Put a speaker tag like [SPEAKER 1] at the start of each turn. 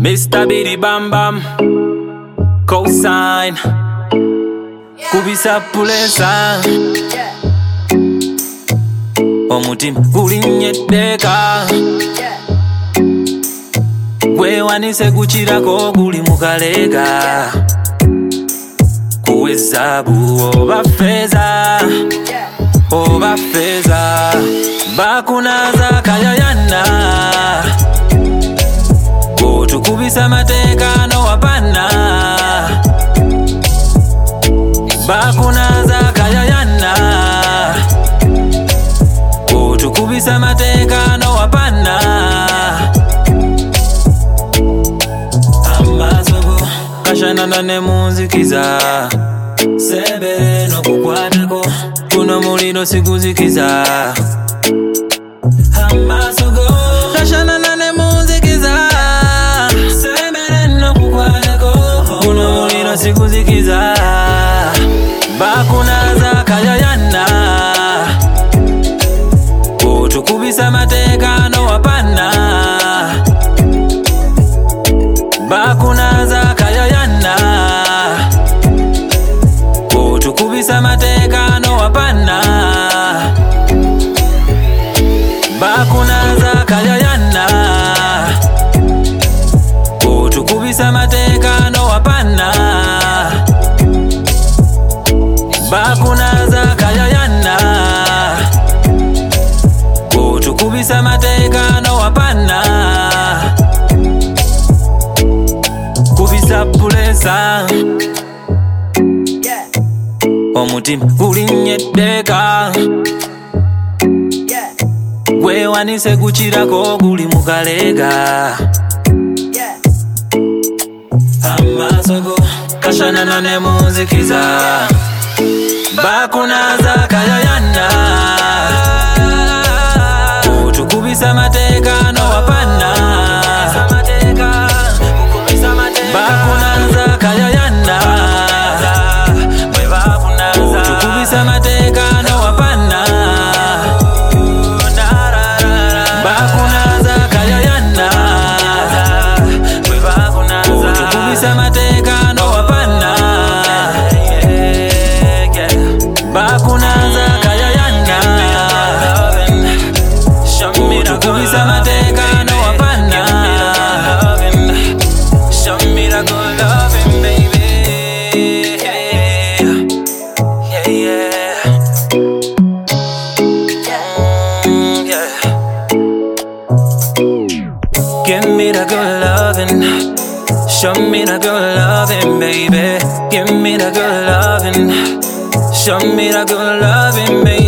[SPEAKER 1] Mr. Biddy Bam Bam Cosign Kubisa pulesa Omutima gulinyeddeka Gwewanise gukirako guli mukalega Kuwe zaabu oba feza Oba feza Bakunaza kayayana Otukubisa mateeka n'owapana Bakunaza kayayana Otukubisa mateeka n'owapana Amasogo kashanana ne munzikiza Sebere n'okukwatako Kuno muliro siguzikiza Amasogo kashanana ne munzikiza Sebere n'okukwatako Kuno muliro siguzikiza Bakunaza kayayana Otukubisa mateeka n'owapana Bakunaza kayayana Otukubisa mateeka n'owapana Bakunaza kayayana Otukubisa mateeka n'owapana Bakunaza kayayana Otukubisa mateeka n'owapana Kubisa pulesa Omutima gulinyeddeka Gwewanise gukirako guli mukalega Amasogo kashanana ne munzikiza Bakunaza kayayana Otukubisa mateeka n'owapana Bakunaza kayayana Otukubisa mateeka n'owapana Bakunaza kayayana Otukubisa mateeka n'owapana Bakunaza kayayana Otukubisa mateeka n'owapana Show me that good loving, baby. Yeah, yeah. Give me that good loving. Show me that good loving, baby. Give me that good loving. Show me that good loving, baby.